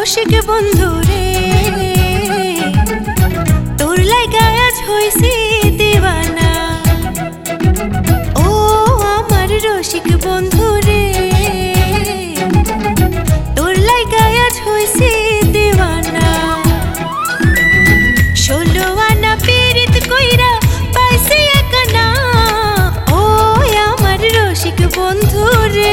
রসিক বন্ধু রে, তোর লাইগা আজ হইছি দিওয়ানা। ও আমার রসিক বন্ধু রে, তোর লাইগা আজ হইছি দিওয়ানা। 16 আনা পীড়িত কইরা পাইছি একনা। ও আমার রসিক বন্ধু রে,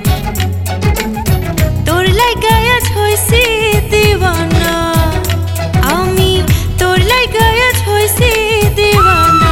তোর লাইগা আজ হইছি দিওয়ানা। আমি তোর লাইগা আজ হইছি দিওয়ানা।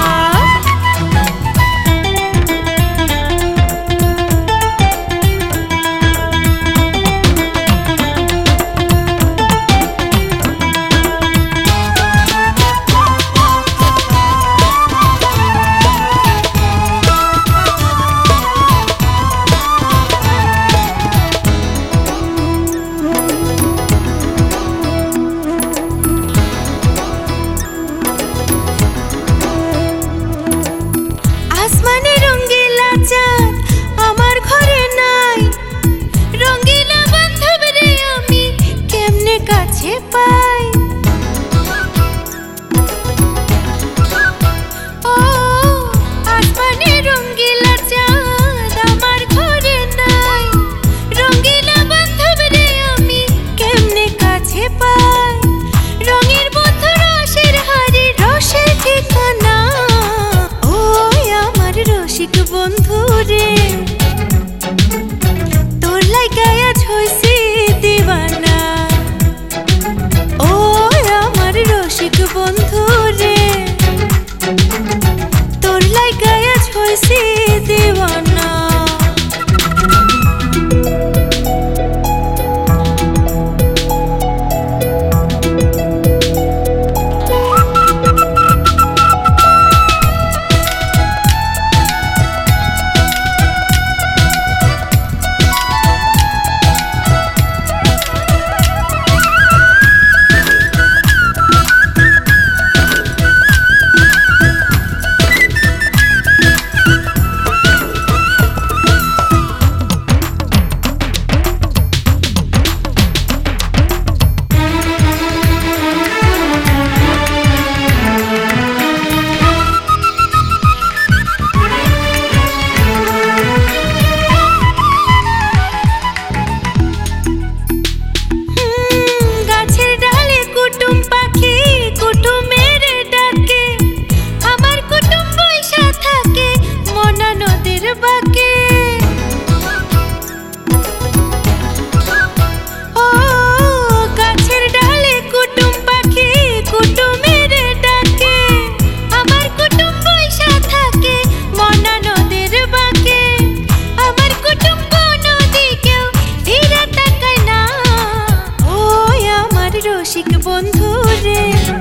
আসমানে রঙ্গিলা চাঁদ আমার ঘরে নাই, রঙ্গিলা বান্ধব রে আমি কেমনে কাছে পাই। ও আসমানে রঙ্গিলা চাঁদ আমার ঘরে নাই, রঙ্গিলা বান্ধব রে আমি কেমনে কাছে পাই। রঙের বন্ধু রসের হাড়ি রসের ঠিকানা। রসিক বন্ধু রে, তোর লাইগা আজ হইছি দিওয়ানা। ও আমার রসিক বন্ধু রে, তোর লাইগা আজ হইছি দিওয়ানা। রসিক বন্ধু রে,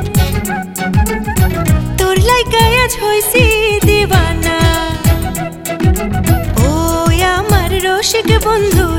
তোর লাইগা আজ হইছি দিওয়ানা। ও আমার রসিক বন্ধু